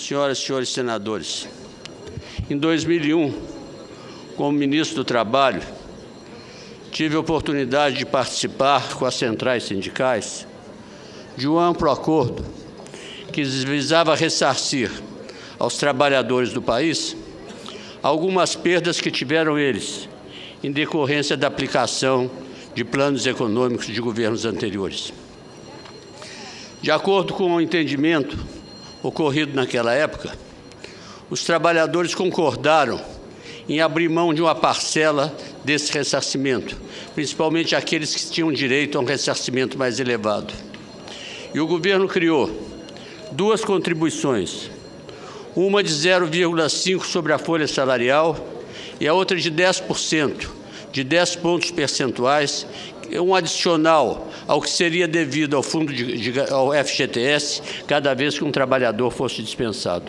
senhoras e senhores senadores, em 2001, como ministro do Trabalho, tive a oportunidade de participar com as centrais sindicais de um amplo acordo que visava ressarcir aos trabalhadores do país algumas perdas que tiveram eles em decorrência da aplicação de planos econômicos de governos anteriores. De acordo com o entendimento ocorrido naquela época, os trabalhadores concordaram em abrir mão de uma parcela desse ressarcimento, principalmente aqueles que tinham direito a um ressarcimento mais elevado. E o governo criou duas contribuições, uma de 0,5 sobre a folha salarial e a outra de 10%, de 10 pontos percentuais, um adicional ao que seria devido ao fundo ao FGTS, cada vez que um trabalhador fosse dispensado.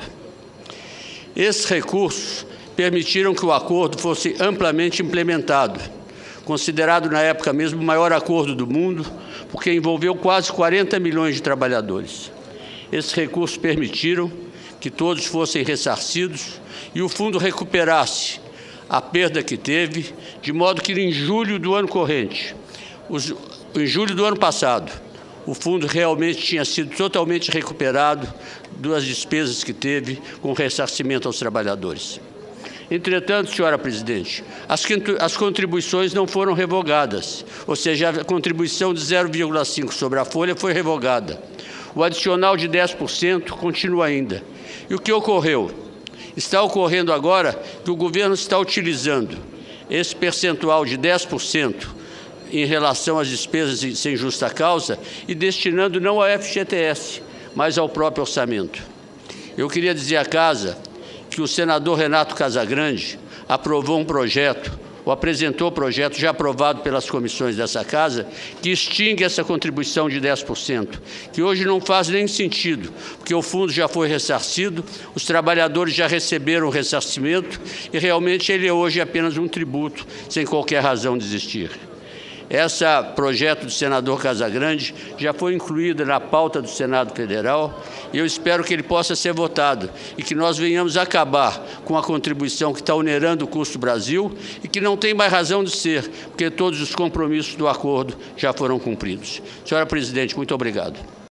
Esses recursos permitiram que o acordo fosse amplamente implementado, considerado na época mesmo o maior acordo do mundo, porque envolveu quase 40 milhões de trabalhadores. Esses recursos permitiram que todos fossem ressarcidos e o fundo recuperasse a perda que teve, de modo que em julho do ano corrente, em julho do ano passado, o fundo realmente tinha sido totalmente recuperado das despesas que teve com ressarcimento aos trabalhadores. Entretanto, senhora presidente, as contribuições não foram revogadas, ou seja, a contribuição de 0,5 sobre a folha foi revogada. O adicional de 10% continua ainda. E o que ocorreu? Está ocorrendo agora que o governo está utilizando esse percentual de 10% em relação às despesas sem justa causa e destinando não ao FGTS, mas ao próprio orçamento. Eu queria dizer à Casa que o senador Renato Casagrande aprovou um projeto, ou apresentou o projeto já aprovado pelas comissões dessa Casa, que extingue essa contribuição de 10%, que hoje não faz nem sentido, porque o fundo já foi ressarcido, os trabalhadores já receberam o ressarcimento e realmente ele é hoje apenas um tributo, sem qualquer razão de existir. Esse projeto do senador Casagrande já foi incluído na pauta do Senado Federal e eu espero que ele possa ser votado e que nós venhamos acabar com a contribuição que está onerando o custo Brasil e que não tem mais razão de ser, porque todos os compromissos do acordo já foram cumpridos. Senhora presidente, muito obrigado.